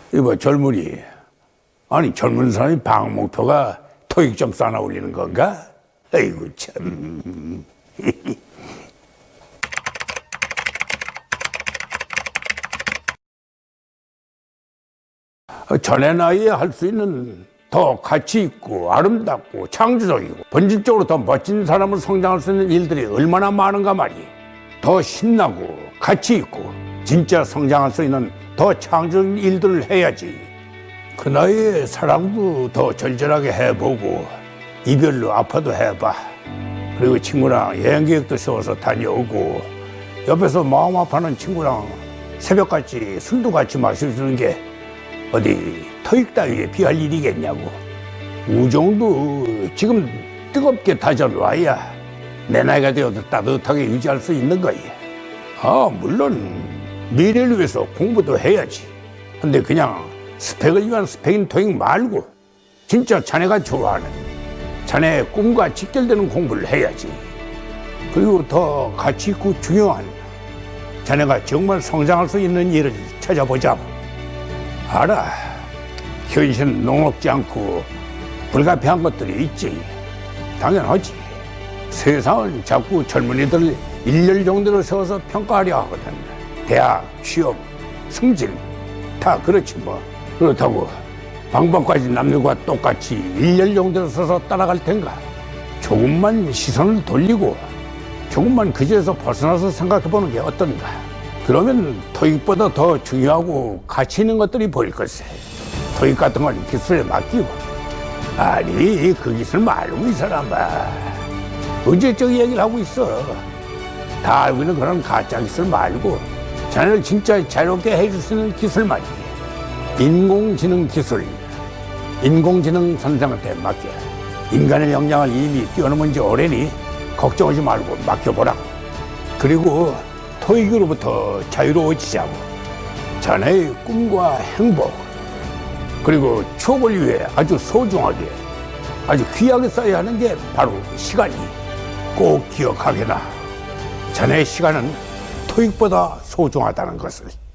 이봐, 젊은이. 아니, 젊은 사람이 방학 목표가 토익 점수 하나 올리는 건가? 아이고, 참. 전의 나이에 할 수 있는 더 가치 있고 아름답고 창조적이고 본질적으로 더 멋진 사람으로 성장할 수 있는 일들이 얼마나 많은가 말이에요. 더 신나고 가치 있고 진짜 성장할 수 있는 더 창조적인 일들을 해야지. 그 나이에 사랑도 더 절절하게 해보고 이별로 아파도 해봐. 그리고 친구랑 여행 계획도 세워서 다녀오고 옆에서 마음 아파하는 친구랑 새벽같이 술도 같이 마셔주는 게 어디 토익 따위에 비할 일이겠냐고. 우정도 지금 뜨겁게 다져놔야 내 나이가 되어도 따뜻하게 유지할 수 있는 거야. 물론 미래를 위해서 공부도 해야지. 근데 그냥 스펙을 위한 스펙인 토익 말고 진짜 자네가 좋아하는 자네의 꿈과 직결되는 공부를 해야지. 그리고 더 가치 있고 중요한 자네가 정말 성장할 수 있는 일을 찾아보자고. 알아, 현실은 녹록지 않고 불가피한 것들이 있지. 당연하지. 세상은 자꾸 젊은이들을 일렬 정도로 세워서 평가하려 하거든. 대학, 취업, 승진 다 그렇지 뭐. 그렇다고 방법까지 남들과 똑같이 일렬 정도로 서서 따라갈 텐가? 조금만 시선을 돌리고 조금만 그지에서 벗어나서 생각해보는 게 어떤가? 그러면 토익보다 더 중요하고 가치 있는 것들이 보일 걸세. 토익 같은 건 기술에 맡기고. 아니, 그 기술 말고 이 사람아. 언제적 얘기를 하고 있어. 다 알고 있는 그런 가짜 기술 말고 자네를 진짜 자유롭게 해줄 수 있는 기술 말이야. 인공지능 기술. 인공지능 선생한테 맡겨. 인간의 역량을 이미 뛰어넘은 지 오래니 걱정하지 말고 맡겨보라고. 그리고 토익으로부터 자유로워지자고. 자네의 꿈과 행복 그리고 추억을 위해 아주 소중하게 아주 귀하게 써야 하는 게 바로 시간이. 꼭 기억하게나. 자네의 시간은 토익보다 소중하다는 것을.